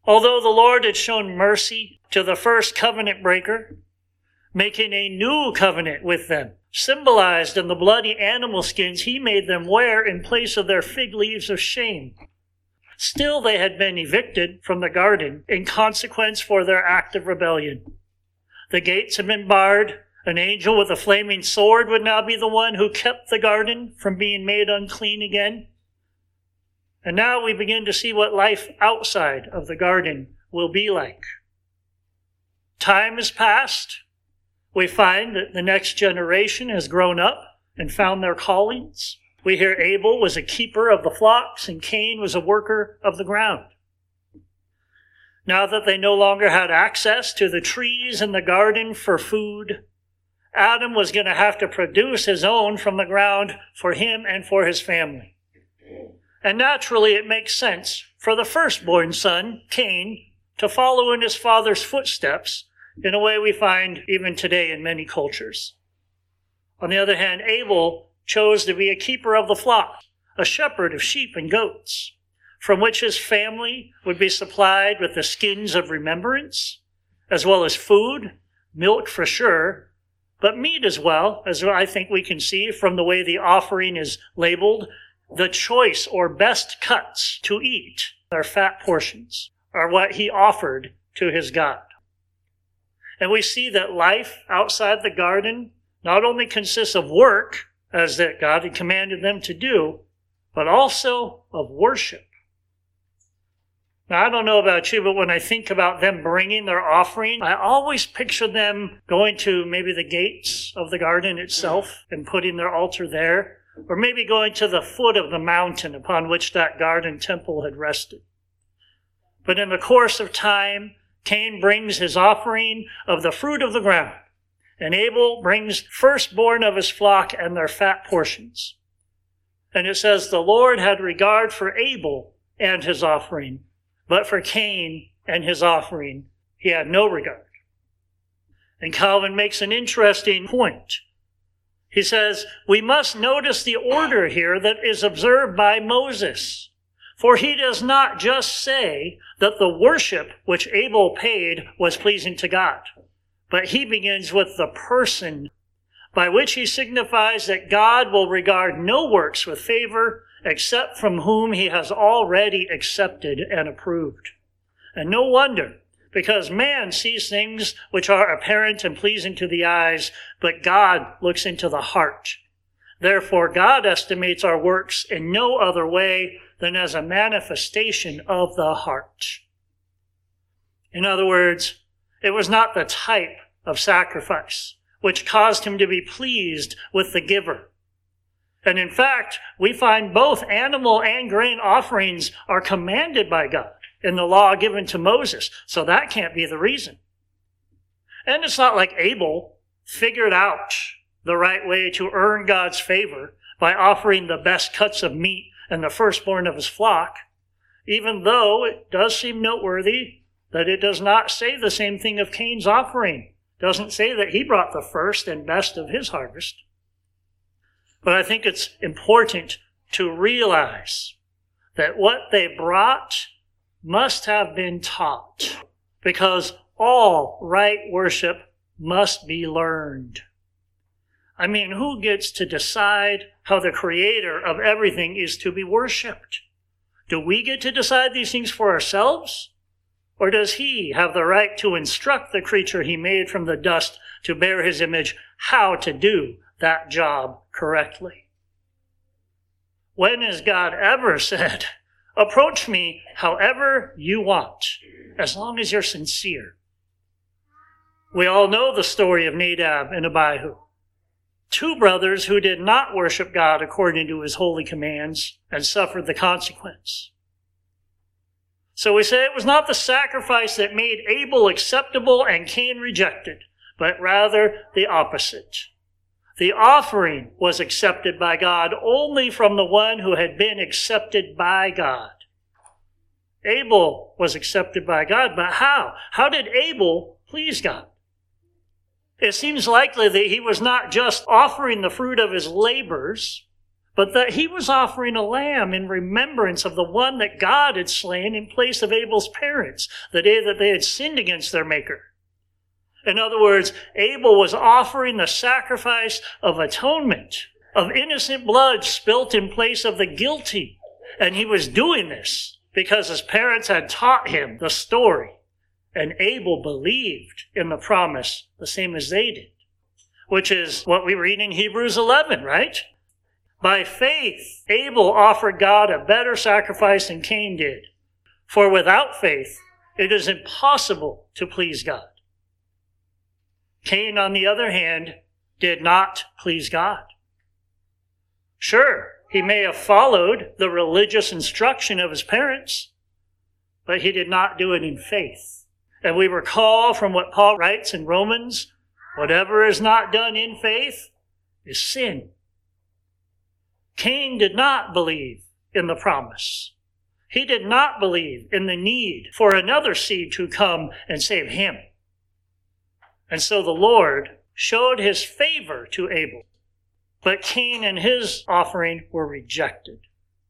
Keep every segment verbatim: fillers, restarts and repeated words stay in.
Although the Lord had shown mercy to the first covenant breaker, making a new covenant with them, symbolized in the bloody animal skins he made them wear in place of their fig leaves of shame, still they had been evicted from the garden in consequence for their act of rebellion. The gates had been barred. An angel with a flaming sword would now be the one who kept the garden from being made unclean again. And now we begin to see what life outside of the garden will be like. Time has passed. We find that the next generation has grown up and found their callings. We hear Abel was a keeper of the flocks and Cain was a worker of the ground. Now that they no longer had access to the trees in the garden for food, Adam was going to have to produce his own from the ground for him and for his family. And naturally, it makes sense for the firstborn son, Cain, to follow in his father's footsteps in a way we find even today in many cultures. On the other hand, Abel chose to be a keeper of the flock, a shepherd of sheep and goats, from which his family would be supplied with the skins of remembrance, as well as food, milk for sure, but meat as well, as I think we can see from the way the offering is labeled. The choice or best cuts to eat, their fat portions, are what he offered to his God. And we see that life outside the garden not only consists of work, as that God had commanded them to do, but also of worship. Now, I don't know about you, but when I think about them bringing their offering, I always picture them going to maybe the gates of the garden itself and putting their altar there, or maybe going to the foot of the mountain upon which that garden temple had rested. But in the course of time, Cain brings his offering of the fruit of the ground, and Abel brings firstborn of his flock and their fat portions. And it says, the Lord had regard for Abel and his offering, but for Cain and his offering, he had no regard. And Calvin makes an interesting point. He says, we must notice the order here that is observed by Moses. For he does not just say that the worship which Abel paid was pleasing to God, but he begins with the person, by which he signifies that God will regard no works with favor except from whom he has already accepted and approved. And no wonder, because man sees things which are apparent and pleasing to the eyes, but God looks into the heart. Therefore, God estimates our works in no other way than as a manifestation of the heart. In other words, it was not the type of sacrifice which caused him to be pleased with the giver. And in fact, we find both animal and grain offerings are commanded by God in the law given to Moses, so that can't be the reason. And it's not like Abel figured out the right way to earn God's favor by offering the best cuts of meat and the firstborn of his flock, even though it does seem noteworthy that it does not say the same thing of Cain's offering. It doesn't say that he brought the first and best of his harvest. But I think it's important to realize that what they brought must have been taught, because all right worship must be learned. I mean, who gets to decide how the creator of everything is to be worshiped? Do we get to decide these things for ourselves? Or does he have the right to instruct the creature he made from the dust to bear his image how to do that job correctly? When has God ever said, approach me however you want, as long as you're sincere? We all know the story of Nadab and Abihu, two brothers who did not worship God according to his holy commands and suffered the consequence. So we say it was not the sacrifice that made Abel acceptable and Cain rejected, but rather the opposite. The offering was accepted by God only from the one who had been accepted by God. Abel was accepted by God, but how? How did Abel please God? It seems likely that he was not just offering the fruit of his labors, but that he was offering a lamb in remembrance of the one that God had slain in place of Abel's parents, the day that they had sinned against their Maker. In other words, Abel was offering the sacrifice of atonement, of innocent blood spilt in place of the guilty. And he was doing this because his parents had taught him the story. And Abel believed in the promise the same as they did, which is what we read in Hebrews eleven, right? By faith, Abel offered God a better sacrifice than Cain did. For without faith, it is impossible to please God. Cain, on the other hand, did not please God. Sure, he may have followed the religious instruction of his parents, but he did not do it in faith. And we recall from what Paul writes in Romans, whatever is not done in faith is sin. Cain did not believe in the promise. He did not believe in the need for another seed to come and save him. And so the Lord showed his favor to Abel, but Cain and his offering were rejected.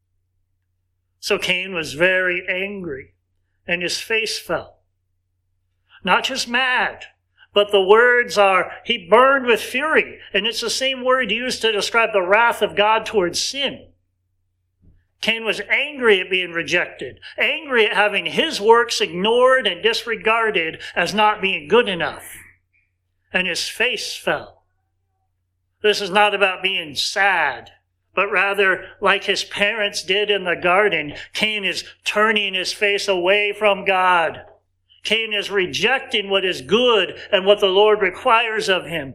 So Cain was very angry, and his face fell. Not just mad, but the words are, he burned with fury. And it's the same word used to describe the wrath of God towards sin. Cain was angry at being rejected, angry at having his works ignored and disregarded as not being good enough. And his face fell. This is not about being sad, but rather like his parents did in the garden, Cain is turning his face away from God. Cain is rejecting what is good and what the Lord requires of him.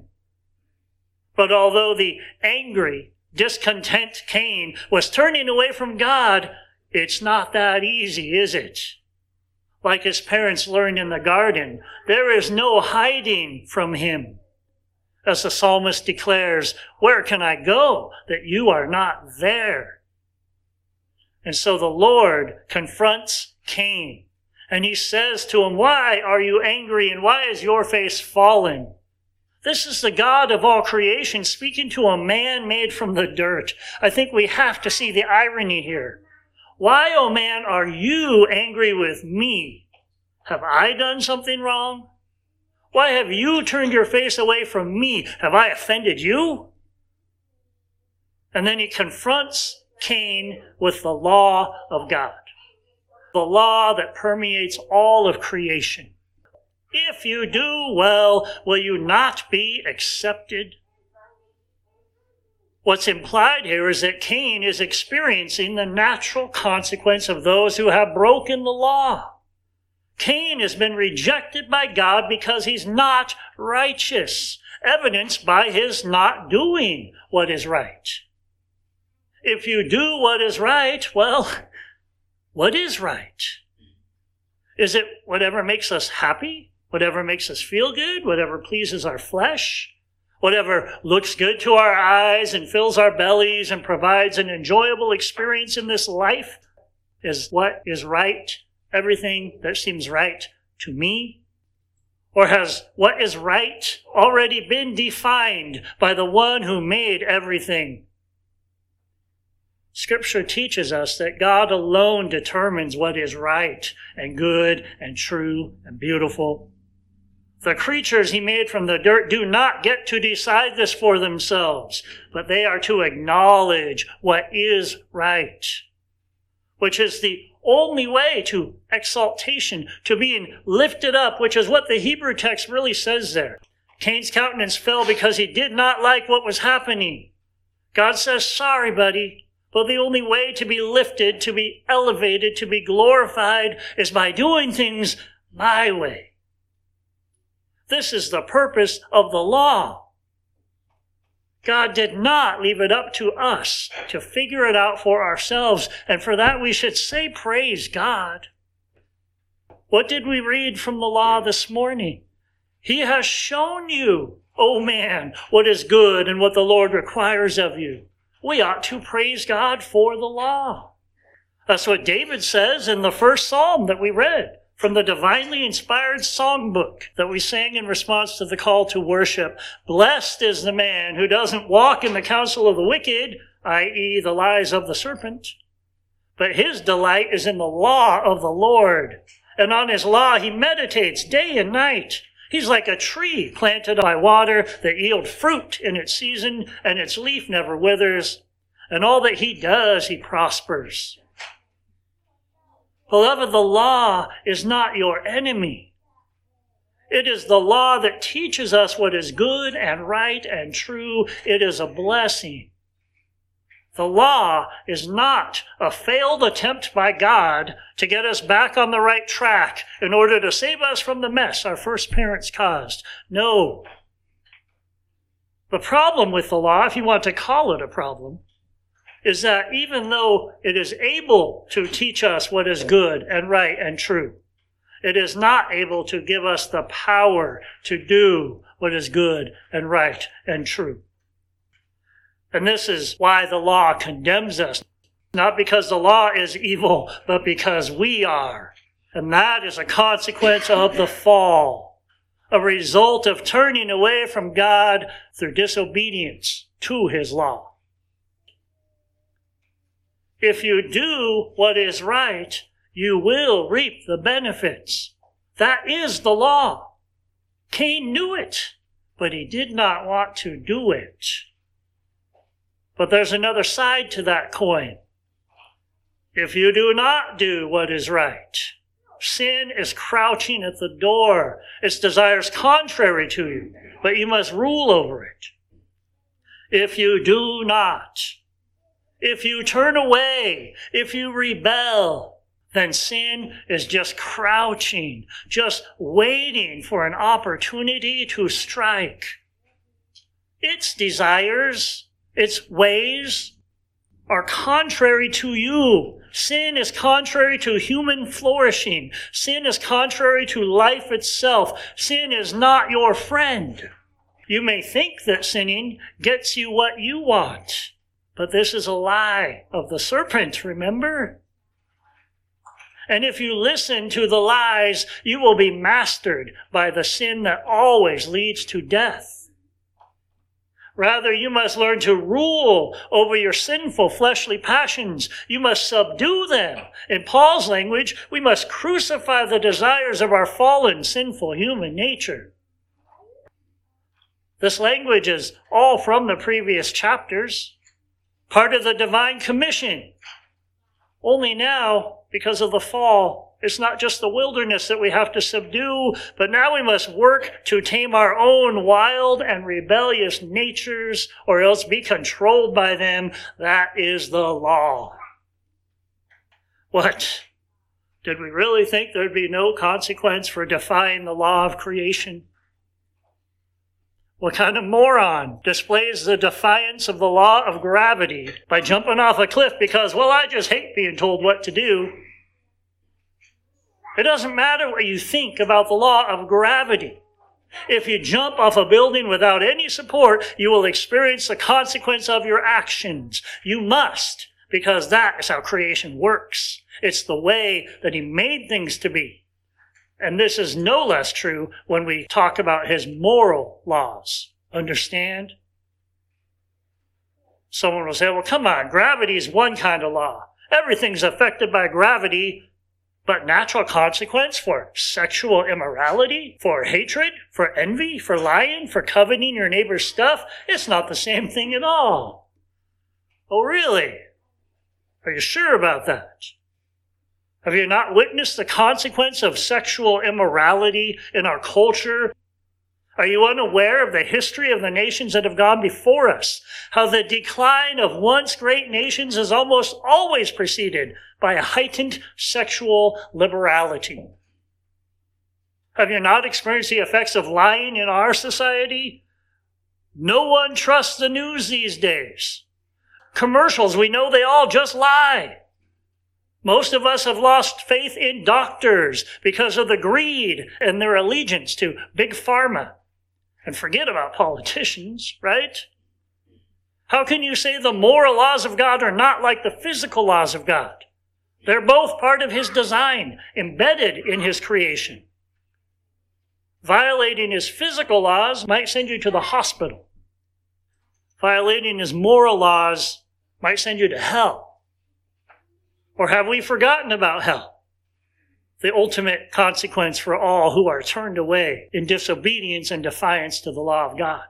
But although the angry, discontent Cain was turning away from God, it's not that easy, is it? Like his parents learned in the garden, there is no hiding from him. As the psalmist declares, where can I go that you are not there? And so the Lord confronts Cain. And he says to him, why are you angry and why is your face fallen? This is the God of all creation speaking to a man made from the dirt. I think we have to see the irony here. Why, oh man, are you angry with me? Have I done something wrong? Why have you turned your face away from me? Have I offended you? And then he confronts Cain with the law of God. The law that permeates all of creation. If you do well, will you not be accepted? What's implied here is that Cain is experiencing the natural consequence of those who have broken the law. Cain has been rejected by God because he's not righteous, evidenced by his not doing what is right. If you do what is right, well, what is right? Is it whatever makes us happy? Whatever makes us feel good? Whatever pleases our flesh? Whatever looks good to our eyes and fills our bellies and provides an enjoyable experience in this life? Is what is right everything that seems right to me? Or has what is right already been defined by the one who made everything? Scripture teaches us that God alone determines what is right and good and true and beautiful. The creatures he made from the dirt do not get to decide this for themselves, but they are to acknowledge what is right, which is the only way to exaltation, to being lifted up, which is what the Hebrew text really says there. Cain's countenance fell because he did not like what was happening. God says, sorry, buddy. But the only way to be lifted, to be elevated, to be glorified is by doing things my way. This is the purpose of the law. God did not leave it up to us to figure it out for ourselves, and for that we should say, praise God. What did we read from the law this morning? He has shown you, oh man, what is good and what the Lord requires of you. We ought to praise God for the law. That's what David says in the first psalm that we read from the divinely inspired songbook that we sang in response to the call to worship. Blessed is the man who doesn't walk in the counsel of the wicked that is the lies of the serpent. But his delight is in the law of the Lord. And on his law he meditates day and night. He's like a tree planted by water that yields fruit in its season, and its leaf never withers. And all that he does, he prospers. Beloved, the law is not your enemy. It is the law that teaches us what is good and right and true. It is a blessing. The law is not a failed attempt by God to get us back on the right track in order to save us from the mess our first parents caused. No. The problem with the law, if you want to call it a problem, is that even though it is able to teach us what is good and right and true, it is not able to give us the power to do what is good and right and true. And this is why the law condemns us. Not because the law is evil, but because we are. And that is a consequence of the fall, a result of turning away from God through disobedience to his law. If you do what is right, you will reap the benefits. That is the law. Cain knew it, but he did not want to do it. But there's another side to that coin. If you do not do what is right, sin is crouching at the door. Its desires contrary to you, but you must rule over it. If you do not, if you turn away, if you rebel, then sin is just crouching, just waiting for an opportunity to strike. Its desires, its ways are contrary to you. Sin is contrary to human flourishing. Sin is contrary to life itself. Sin is not your friend. You may think that sinning gets you what you want, but this is a lie of the serpent, remember? And if you listen to the lies, you will be mastered by the sin that always leads to death. Rather, you must learn to rule over your sinful fleshly passions. You must subdue them. In Paul's language, we must crucify the desires of our fallen, sinful human nature. This language is all from the previous chapters, part of the divine commission. Only now, because of the fall, it's not just the wilderness that we have to subdue, but now we must work to tame our own wild and rebellious natures, or else be controlled by them. That is the law. What? Did we really think there'd be no consequence for defying the law of creation? What kind of moron displays the defiance of the law of gravity by jumping off a cliff because, well, I just hate being told what to do? It doesn't matter what you think about the law of gravity. If you jump off a building without any support, you will experience the consequence of your actions. You must, because that is how creation works. It's the way that he made things to be. And this is no less true when we talk about his moral laws. Understand? Someone will say, well, come on, gravity is one kind of law. Everything's affected by gravity. But natural consequence for sexual immorality, for hatred, for envy, for lying, for coveting your neighbor's stuff, it's not the same thing at all. Oh, really? Are you sure about that? Have you not witnessed the consequence of sexual immorality in our culture? Are you unaware of the history of the nations that have gone before us? How the decline of once great nations is almost always preceded by a heightened sexual liberality. Have you not experienced the effects of lying in our society? No one trusts the news these days. Commercials, we know they all just lie. Most of us have lost faith in doctors because of the greed and their allegiance to big pharma. And forget about politicians, right? How can you say the moral laws of God are not like the physical laws of God? They're both part of his design, embedded in his creation. Violating his physical laws might send you to the hospital. Violating his moral laws might send you to hell. Or have we forgotten about hell? The ultimate consequence for all who are turned away in disobedience and defiance to the law of God.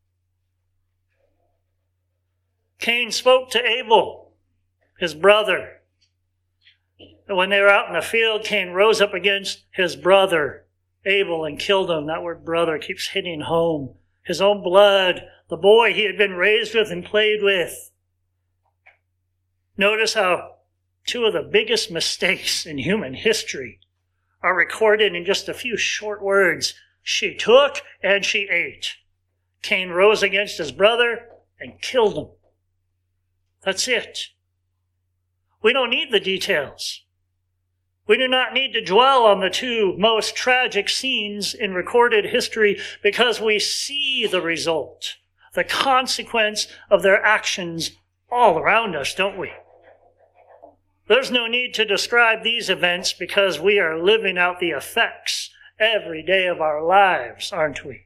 Cain spoke to Abel, his brother. And when they were out in the field, Cain rose up against his brother, Abel, and killed him. That word brother keeps hitting home. His own blood, the boy he had been raised with and played with. Notice how two of the biggest mistakes in human history are recorded in just a few short words. She took and she ate. Cain rose against his brother and killed him. That's it. We don't need the details. We do not need to dwell on the two most tragic scenes in recorded history because we see the result, the consequence of their actions all around us, don't we? There's no need to describe these events because we are living out the effects every day of our lives, aren't we?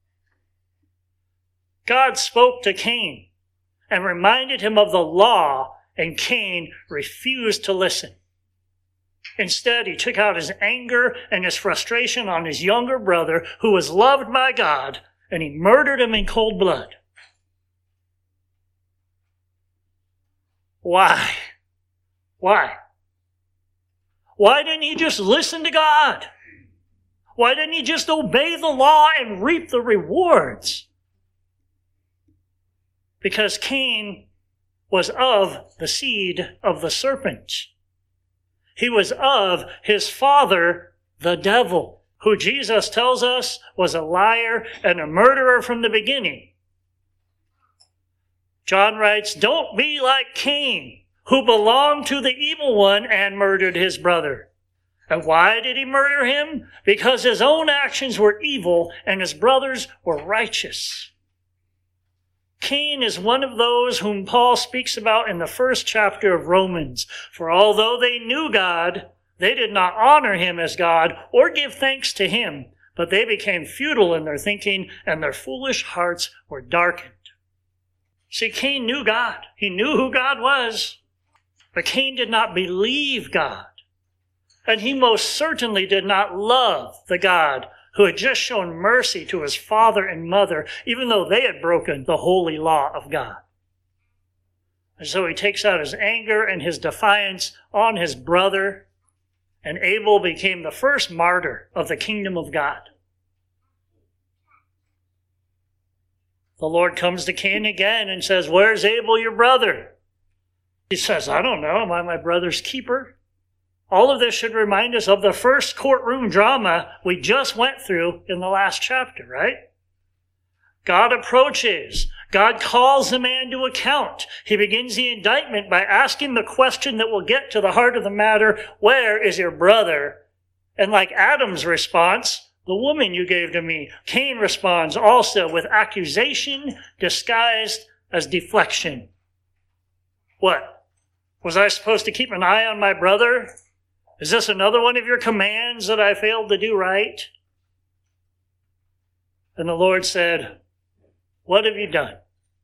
God spoke to Cain and reminded him of the law, and Cain refused to listen. Instead, he took out his anger and his frustration on his younger brother, who was loved by God, and he murdered him in cold blood. Why? Why? Why didn't he just listen to God? Why didn't he just obey the law and reap the rewards? Because Cain was of the seed of the serpent. He was of his father, the devil, who Jesus tells us was a liar and a murderer from the beginning. John writes, "Don't be like Cain, who belonged to the evil one and murdered his brother." And why did he murder him? Because his own actions were evil and his brothers were righteous. Cain is one of those whom Paul speaks about in the first chapter of Romans. For although they knew God, they did not honor him as God or give thanks to him, but they became futile in their thinking and their foolish hearts were darkened. See, Cain knew God. He knew who God was, but Cain did not believe God. And he most certainly did not love the God who had just shown mercy to his father and mother, even though they had broken the holy law of God. And so he takes out his anger and his defiance on his brother, and Abel became the first martyr of the kingdom of God. The Lord comes to Cain again and says, "Where's Abel, your brother?" He says, "I don't know. Am I my brother's keeper?" All of this should remind us of the first courtroom drama we just went through in the last chapter, right? God approaches. God calls the man to account. He begins the indictment by asking the question that will get to the heart of the matter, "Where is your brother?" And like Adam's response, "The woman you gave to me," Cain responds also with accusation disguised as deflection. What? Was I supposed to keep an eye on my brother? Is this another one of your commands that I failed to do right? And the Lord said, "What have you done?"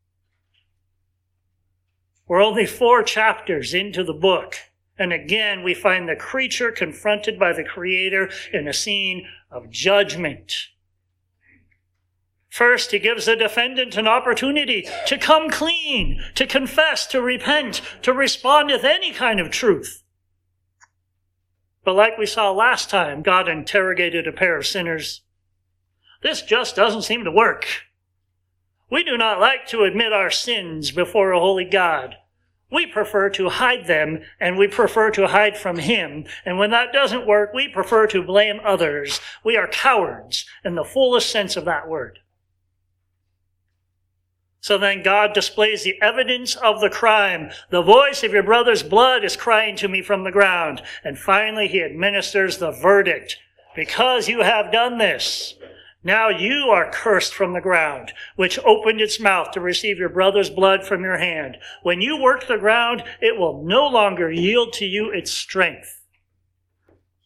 We're only four chapters into the book, and again we find the creature confronted by the Creator in a scene of judgment. First, he gives the defendant an opportunity to come clean, to confess, to repent, to respond with any kind of truth. But like we saw last time, God interrogated a pair of sinners. This just doesn't seem to work. We do not like to admit our sins before a holy God. We prefer to hide them, and we prefer to hide from him. And when that doesn't work, we prefer to blame others. We are cowards in the fullest sense of that word. So then God displays the evidence of the crime. "The voice of your brother's blood is crying to me from the ground." And finally, he administers the verdict. "Because you have done this, now you are cursed from the ground, which opened its mouth to receive your brother's blood from your hand. When you work the ground, it will no longer yield to you its strength."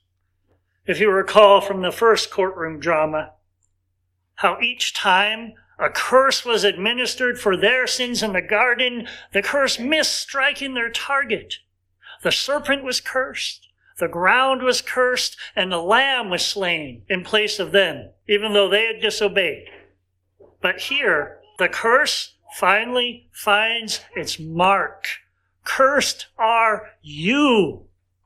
If you recall from the first courtroom drama, how each time A curse was administered for their sins in the garden. The curse missed striking their target. The serpent was cursed, the ground was cursed, and the lamb was slain in place of them, even though they had disobeyed. But here, the curse finally finds its mark. Cursed are you.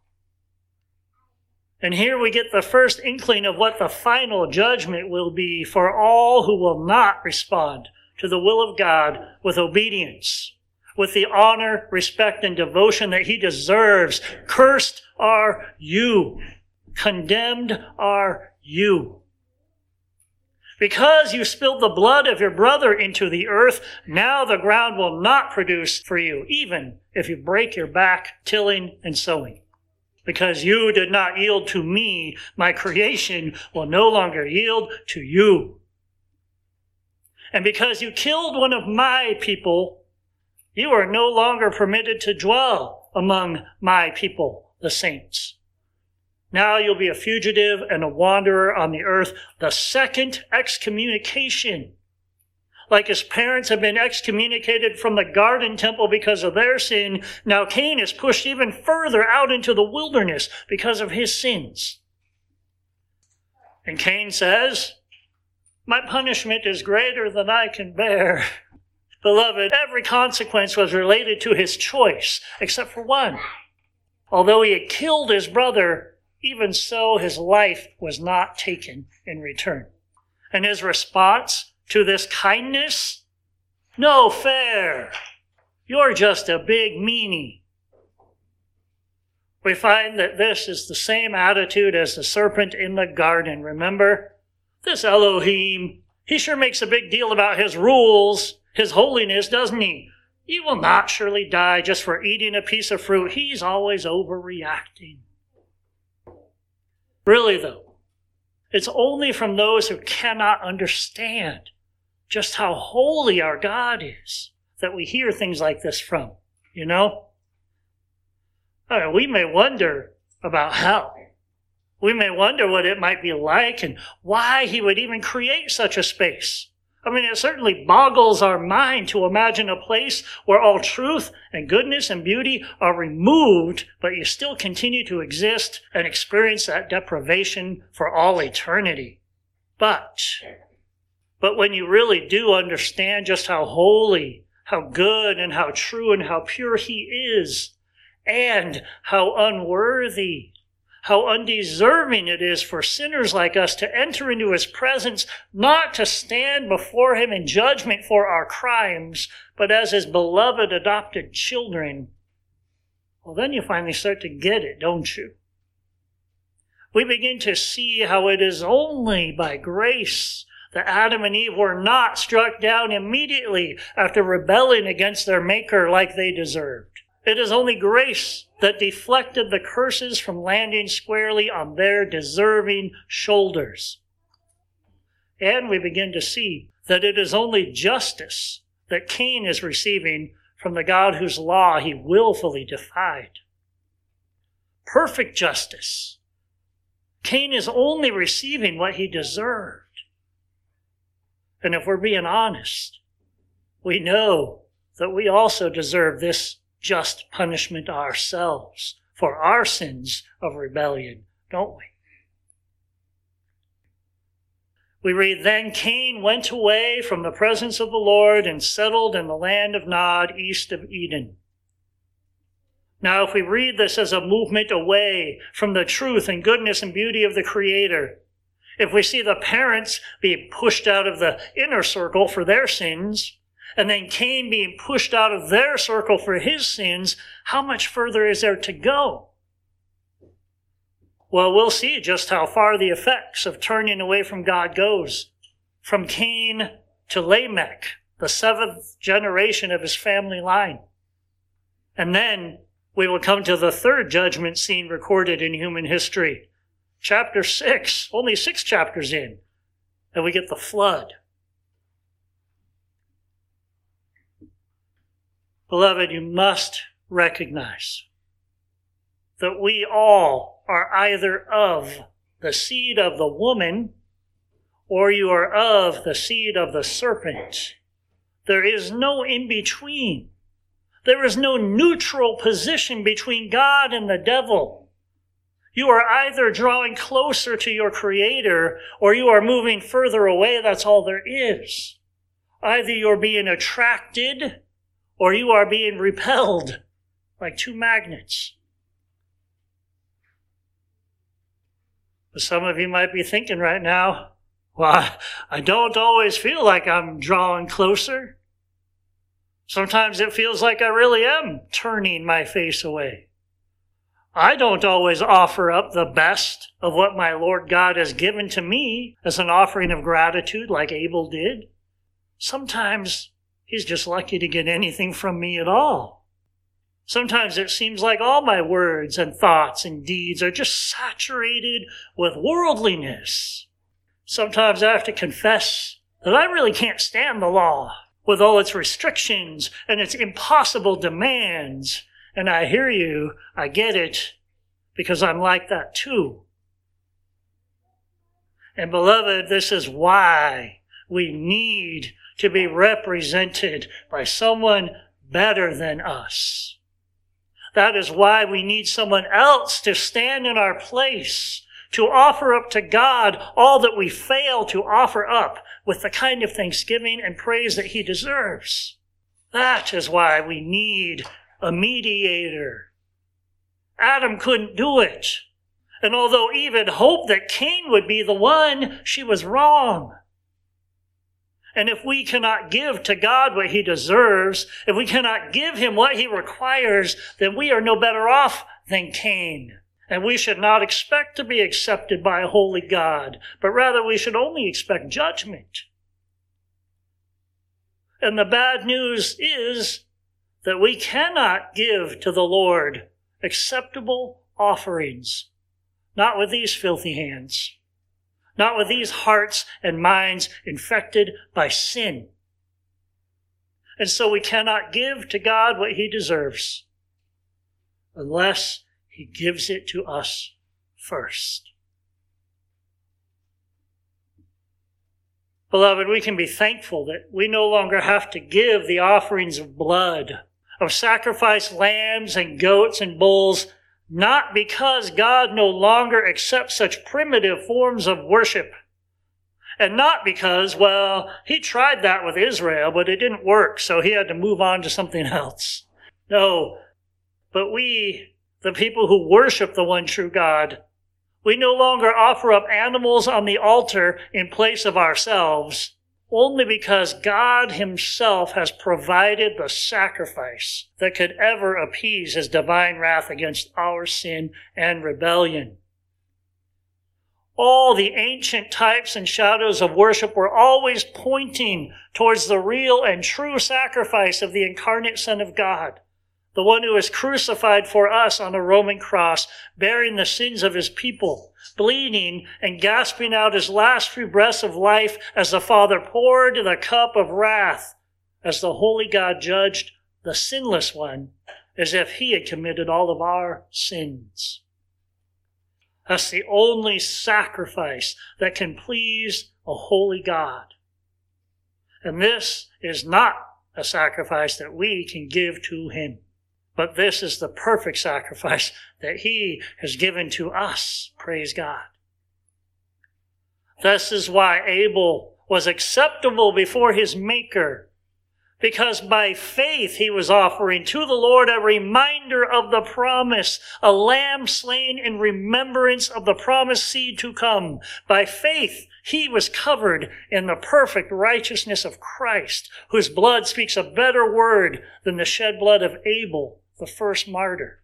And here we get the first inkling of what the final judgment will be for all who will not respond to the will of God with obedience, with the honor, respect, and devotion that he deserves. Cursed are you. Condemned are you. Because you spilled the blood of your brother into the earth, now the ground will not produce for you, even if you break your back tilling and sowing. Because you did not yield to me, my creation will no longer yield to you. And because you killed one of my people, you are no longer permitted to dwell among my people, the saints. Now you'll be a fugitive and a wanderer on the earth, the second excommunication. Like his parents have been excommunicated from the garden temple because of their sin, now Cain is pushed even further out into the wilderness because of his sins. And Cain says, my punishment is greater than I can bear. Beloved, every consequence was related to his choice, except for one. Although he had killed his brother, even so his life was not taken in return. And his response to this kindness? No fair. You're just a big meanie. We find that this is the same attitude as the serpent in the garden. Remember? This Elohim, he sure makes a big deal about his rules, his holiness, doesn't he? You will not surely die just for eating a piece of fruit. He's always overreacting. Really, though, it's only from those who cannot understand just how holy our God is that we hear things like this from, you know? Uh, we may wonder about hell. We may wonder what it might be like and why he would even create such a space. I mean, it certainly boggles our mind to imagine a place where all truth and goodness and beauty are removed, but you still continue to exist and experience that deprivation for all eternity. But, but when you really do understand just how holy, how good, and how true, and how pure he is, and how unworthy, how undeserving it is for sinners like us to enter into his presence, not to stand before him in judgment for our crimes, but as his beloved adopted children, well, then you finally start to get it, don't you? We begin to see how it is only by grace that Adam and Eve were not struck down immediately after rebelling against their Maker like they deserved. It is only grace that deflected the curses from landing squarely on their deserving shoulders. And we begin to see that it is only justice that Cain is receiving from the God whose law he willfully defied. Perfect justice. Cain is only receiving what he deserved. And if we're being honest, we know that we also deserve this just punishment ourselves for our sins of rebellion, don't we? We read, then Cain went away from the presence of the Lord and settled in the land of Nod, east of Eden. Now, if we read this as a movement away from the truth and goodness and beauty of the Creator, if we see the parents being pushed out of the inner circle for their sins, and then Cain being pushed out of their circle for his sins, how much further is there to go? Well, we'll see just how far the effects of turning away from God goes. From Cain to Lamech, the seventh generation of his family line. And then we will come to the third judgment scene recorded in human history. Chapter six, only six chapters in, and we get the flood. Beloved, you must recognize that we all are either of the seed of the woman or you are of the seed of the serpent. There is no in-between. There is no neutral position between God and the devil. You are either drawing closer to your Creator or you are moving further away. That's all there is. Either you're being attracted or you are being repelled like two magnets. But some of you might be thinking right now, well, I don't always feel like I'm drawing closer. Sometimes it feels like I really am turning my face away. I don't always offer up the best of what my Lord God has given to me as an offering of gratitude like Abel did. Sometimes he's just lucky to get anything from me at all. Sometimes it seems like all my words and thoughts and deeds are just saturated with worldliness. Sometimes I have to confess that I really can't stand the law with all its restrictions and its impossible demands. And I hear you, I get it, because I'm like that too. And beloved, this is why we need to be represented by someone better than us. That is why we need someone else to stand in our place, to offer up to God all that we fail to offer up with the kind of thanksgiving and praise that he deserves. That is why we need a mediator. Adam couldn't do it. And although Eve had hoped that Cain would be the one, she was wrong. And if we cannot give to God what he deserves, if we cannot give him what he requires, then we are no better off than Cain. And we should not expect to be accepted by a holy God, but rather we should only expect judgment. And the bad news is that we cannot give to the Lord acceptable offerings, not with these filthy hands, not with these hearts and minds infected by sin. And so we cannot give to God what he deserves unless he gives it to us first. Beloved, we can be thankful that we no longer have to give the offerings of blood, of sacrificed lambs and goats and bulls, not because God no longer accepts such primitive forms of worship, and not because, well, he tried that with Israel, but it didn't work, so he had to move on to something else. No, but we, the people who worship the one true God, we no longer offer up animals on the altar in place of ourselves, only because God himself has provided the sacrifice that could ever appease his divine wrath against our sin and rebellion. All the ancient types and shadows of worship were always pointing towards the real and true sacrifice of the incarnate Son of God, the one who was crucified for us on a Roman cross, bearing the sins of his people, bleeding and gasping out his last few breaths of life as the Father poured the cup of wrath, as the holy God judged the sinless one, as if he had committed all of our sins. That's the only sacrifice that can please a holy God. And this is not a sacrifice that we can give to him. But this is the perfect sacrifice that he has given to us. Praise God. This is why Abel was acceptable before his Maker, because by faith he was offering to the Lord a reminder of the promise, a lamb slain in remembrance of the promised seed to come. By faith he was covered in the perfect righteousness of Christ, whose blood speaks a better word than the shed blood of Abel, the first martyr.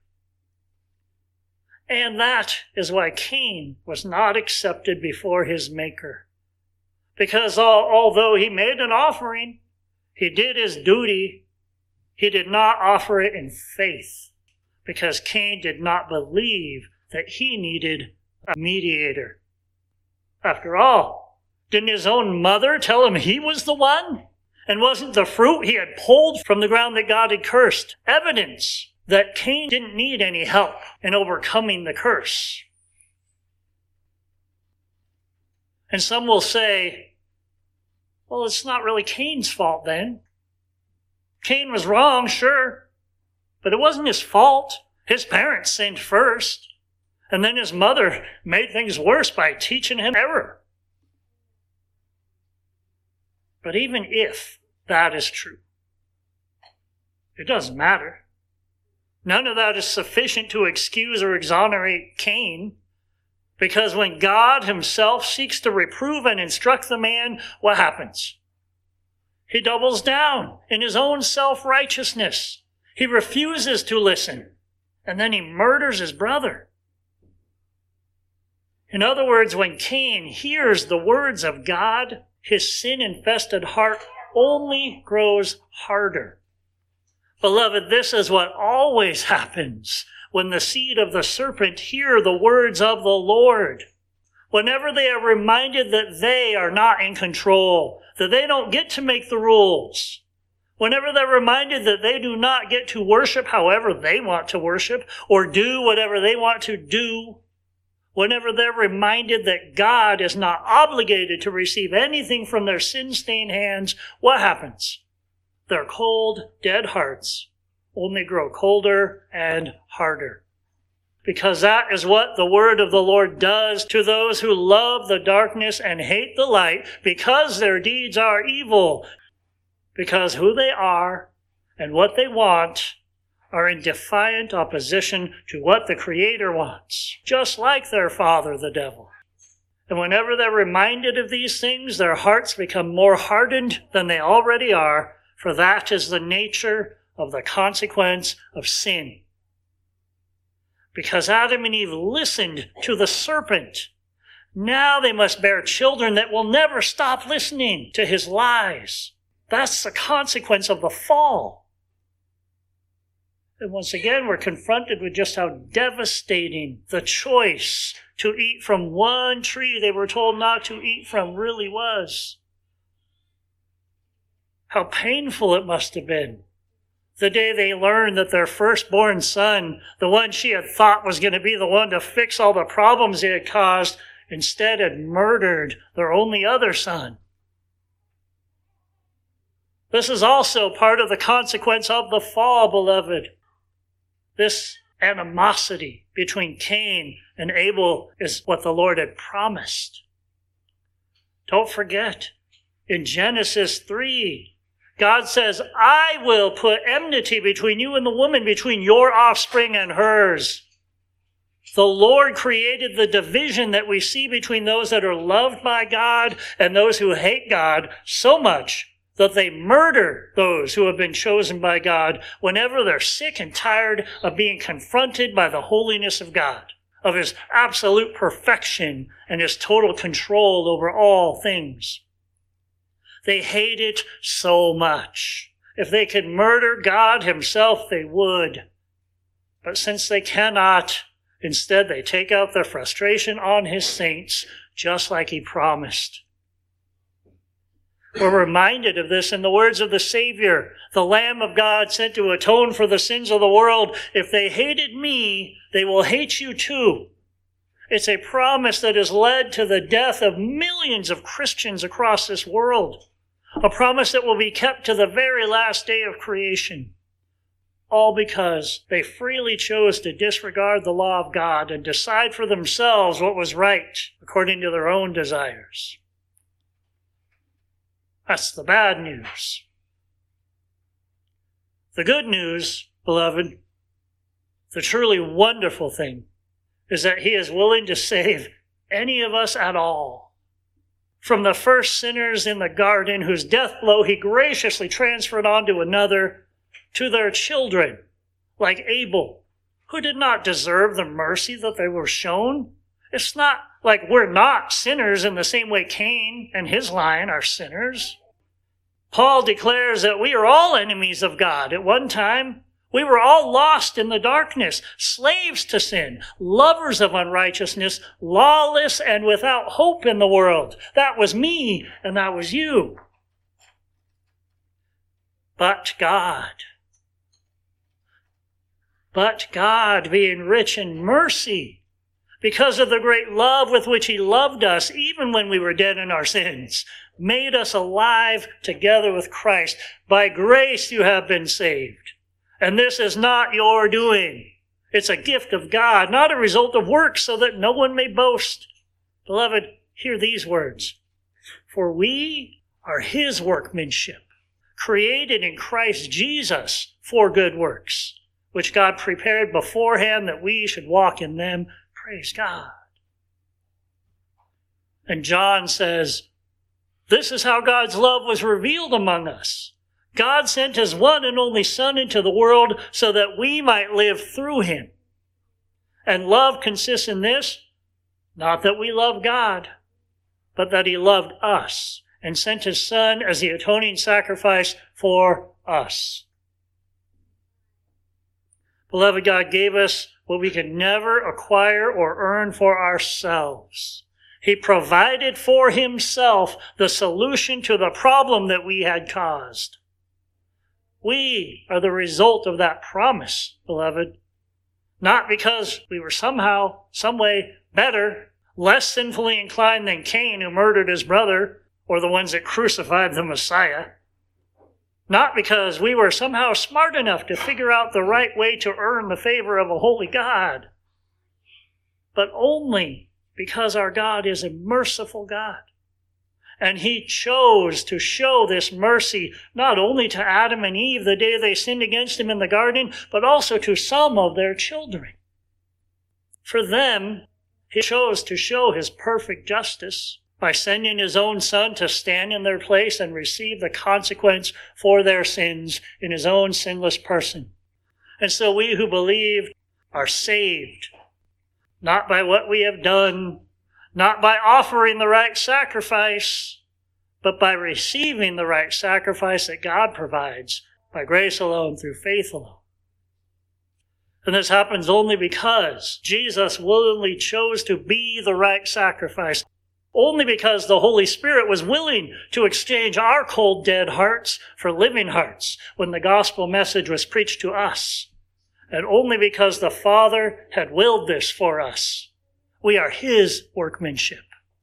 And that is why Cain was not accepted before his Maker. Because although he made an offering, he did his duty, he did not offer it in faith, because Cain did not believe that he needed a mediator. After all, didn't his own mother tell him he was the one? And wasn't the fruit he had pulled from the ground that God had cursed evidence that Cain didn't need any help in overcoming the curse? And some will say, well, it's not really Cain's fault then. Cain was wrong, sure, but it wasn't his fault. His parents sinned first, and then his mother made things worse by teaching him error. But even if that is true, it doesn't matter. None of that is sufficient to excuse or exonerate Cain, because when God himself seeks to reprove and instruct the man, what happens? He doubles down in his own self-righteousness. He refuses to listen, and then he murders his brother. In other words, when Cain hears the words of God, his sin-infested heart only grows harder. Beloved, this is what always happens when the seed of the serpent hear the words of the Lord. Whenever they are reminded that they are not in control, that they don't get to make the rules, whenever they're reminded that they do not get to worship however they want to worship or do whatever they want to do, whenever they're reminded that God is not obligated to receive anything from their sin-stained hands, what happens? Their cold, dead hearts only grow colder and harder. Because that is what the word of the Lord does to those who love the darkness and hate the light, because their deeds are evil, because who they are and what they want are in defiant opposition to what the Creator wants, just like their father, the devil. And whenever they're reminded of these things, their hearts become more hardened than they already are, for that is the nature of the consequence of sin. Because Adam and Eve listened to the serpent, now they must bear children that will never stop listening to his lies. That's the consequence of the fall. And once again, we're confronted with just how devastating the choice to eat from one tree they were told not to eat from really was. How painful it must have been the day they learned that their firstborn son, the one she had thought was going to be the one to fix all the problems they had caused, instead had murdered their only other son. This is also part of the consequence of the fall, beloved. This animosity between Cain and Abel is what the Lord had promised. Don't forget, in Genesis three, God says, I will put enmity between you and the woman, between your offspring and hers. The Lord created the division that we see between those that are loved by God and those who hate God so much that they murder those who have been chosen by God whenever they're sick and tired of being confronted by the holiness of God, of his absolute perfection and his total control over all things. They hate it so much. If they could murder God himself, they would. But since they cannot, instead they take out their frustration on his saints, just like he promised. We're reminded of this in the words of the Savior, the Lamb of God sent to atone for the sins of the world. If they hated me, they will hate you too. It's a promise that has led to the death of millions of Christians across this world. A promise that will be kept to the very last day of creation. All because they freely chose to disregard the law of God and decide for themselves what was right according to their own desires. That's the bad news. The good news, beloved, the truly wonderful thing, is that he is willing to save any of us at all. From the first sinners in the garden, whose death blow he graciously transferred on to another, to their children, like Abel, who did not deserve the mercy that they were shown. It's not like we're not sinners in the same way Cain and his line are sinners. Paul declares that we are all enemies of God at one time. We were all lost in the darkness, slaves to sin, lovers of unrighteousness, lawless and without hope in the world. That was me, and that was you. But God, but God, being rich in mercy, because of the great love with which he loved us, even when we were dead in our sins, made us alive together with Christ. By grace you have been saved. And this is not your doing. It's a gift of God, not a result of works, so that no one may boast. Beloved, hear these words. For we are his workmanship, created in Christ Jesus for good works, which God prepared beforehand that we should walk in them. Praise God. And John says, this is how God's love was revealed among us. God sent his one and only Son into the world so that we might live through him. And love consists in this, not that we love God, but that he loved us and sent his Son as the atoning sacrifice for us. Beloved, God gave us what we could never acquire or earn for ourselves. He provided for himself the solution to the problem that we had caused. We are the result of that promise, beloved. Not because we were somehow, some way better, less sinfully inclined than Cain, who murdered his brother, or the ones that crucified the Messiah. Not because we were somehow smart enough to figure out the right way to earn the favor of a holy God, but only because our God is a merciful God. And he chose to show this mercy not only to Adam and Eve the day they sinned against him in the garden, but also to some of their children. For them, he chose to show his perfect justice by sending his own Son to stand in their place and receive the consequence for their sins in his own sinless person. And so we who believe are saved, not by what we have done, not by offering the right sacrifice, but by receiving the right sacrifice that God provides by grace alone, through faith alone. And this happens only because Jesus willingly chose to be the right sacrifice. Only because the Holy Spirit was willing to exchange our cold, dead hearts for living hearts when the gospel message was preached to us. And only because the Father had willed this for us. We are his workmanship.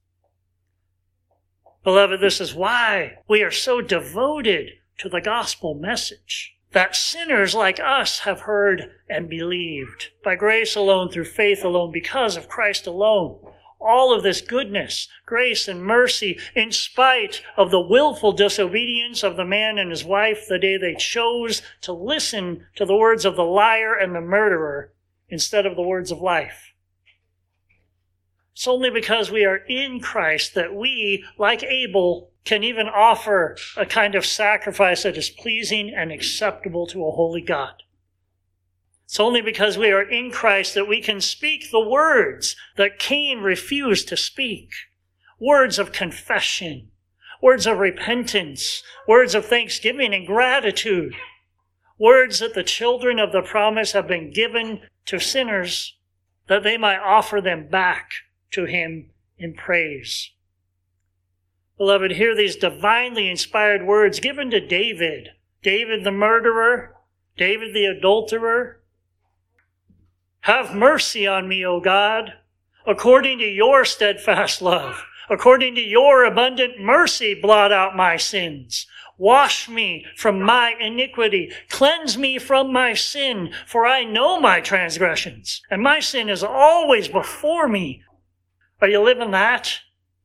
Beloved, this is why we are so devoted to the gospel message, that sinners like us have heard and believed by grace alone, through faith alone, because of Christ alone. All of this goodness, grace, and mercy, in spite of the willful disobedience of the man and his wife the day they chose to listen to the words of the liar and the murderer instead of the words of life. It's only because we are in Christ that we, like Abel, can even offer a kind of sacrifice that is pleasing and acceptable to a holy God. It's only because we are in Christ that we can speak the words that Cain refused to speak. Words of confession, words of repentance, words of thanksgiving and gratitude. Words that the children of the promise have been given to sinners, that they might offer them back to him in praise. Beloved, hear these divinely inspired words given to David. David the murderer, David the adulterer. Have mercy on me, O God, according to your steadfast love. According to your abundant mercy, blot out my sins. Wash me from my iniquity. Cleanse me from my sin, for I know my transgressions, and my sin is always before me. Are you living that?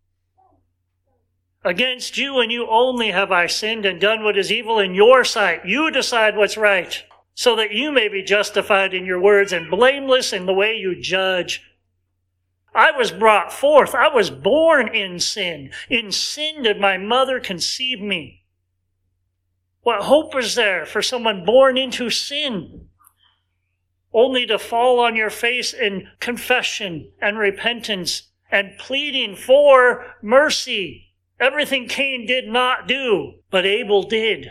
Against you and you only have I sinned and done what is evil in your sight. You decide what's right, so that you may be justified in your words and blameless in the way you judge. I was brought forth. I was born in sin. In sin did my mother conceive me. What hope is there for someone born into sin? Only to fall on your face in confession and repentance and pleading for mercy. Everything Cain did not do, but Abel did.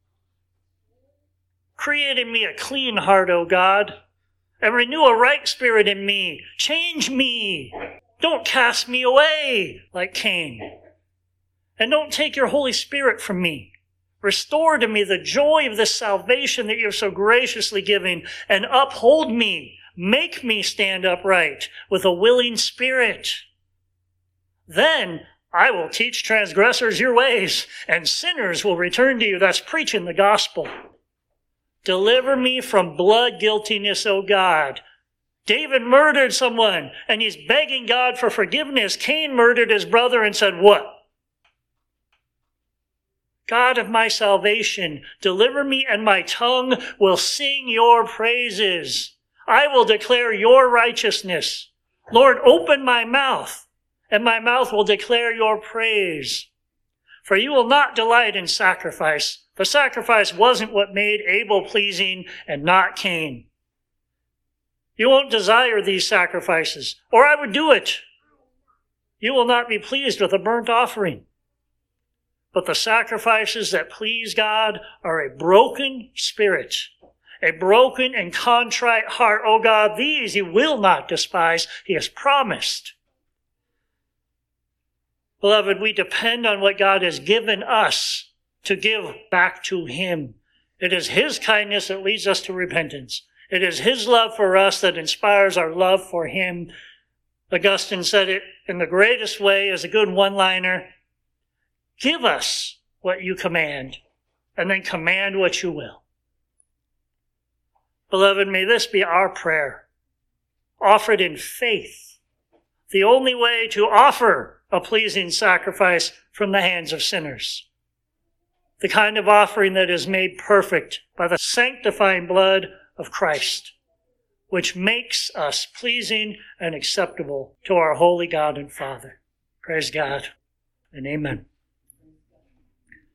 Create in me a clean heart, O God, and renew a right spirit in me. Change me. Don't cast me away like Cain. And don't take your Holy Spirit from me. Restore to me the joy of this salvation that you're so graciously giving, and uphold me make me stand upright with a willing spirit. Then I will teach transgressors your ways, and sinners will return to you. That's preaching the gospel. Deliver me from blood guiltiness, O God. David murdered someone, and he's begging God for forgiveness. Cain murdered his brother and said, what? God of my salvation, deliver me, and my tongue will sing your praises. I will declare your righteousness. Lord, open my mouth, and my mouth will declare your praise. For you will not delight in sacrifice. The sacrifice wasn't what made Abel pleasing and not Cain. You won't desire these sacrifices, or I would do it. You will not be pleased with a burnt offering. But the sacrifices that please God are a broken spirit, a broken and contrite heart. Oh God, these he will not despise. He has promised. Beloved, we depend on what God has given us to give back to him. It is his kindness that leads us to repentance. It is his love for us that inspires our love for him. Augustine said it in the greatest way as a good one-liner. Give us what you command, and then command what you will. Beloved, may this be our prayer, offered in faith, the only way to offer a pleasing sacrifice from the hands of sinners. The kind of offering that is made perfect by the sanctifying blood of Christ, which makes us pleasing and acceptable to our holy God and Father. Praise God and amen.